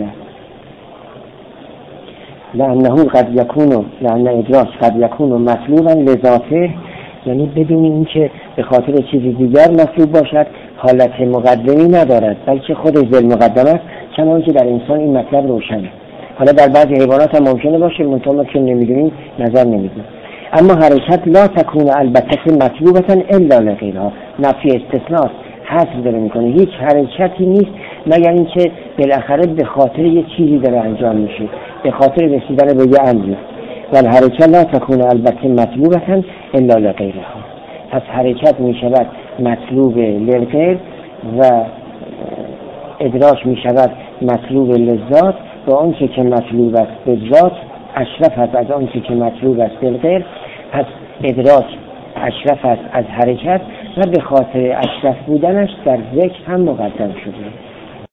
لانه قد یکون لان ادراک قد یکون مطلوبا لذاته، یعنی بدون اینکه به خاطر چیزی دیگر مطلوب باشد، حالت مقدمی ندارد، بلکه خود ذل مقدم است، چون که در انسان این مطلب روشنه. حالا در بعضی حیوانات هم ممکنه باشه، منتها ما که نمیدونیم نظر نمیدیم. اما حرکت لا تکون البته مطلوبتا الا لغیرها، نفی استثناء حذف داره میکنه. هیچ حرکتی نیست مگر اینکه بالاخره به خاطر یه چیزی داره انجام میشه، به خاطر رسیدن به یه امری. و حرکت لا تکون البته مطلوبتا الا لغیرها، پس حرکت میشود مطلوب لغیر و ادراک میشود مطلوب لذات، و آنچه که مطلوب است به ذات اشرف است از آنچه که مطلوب است به غیر. پس ادراک اشرف است از حرکت و به خاطر اشرف بودنش در ذکر هم مقدم شده.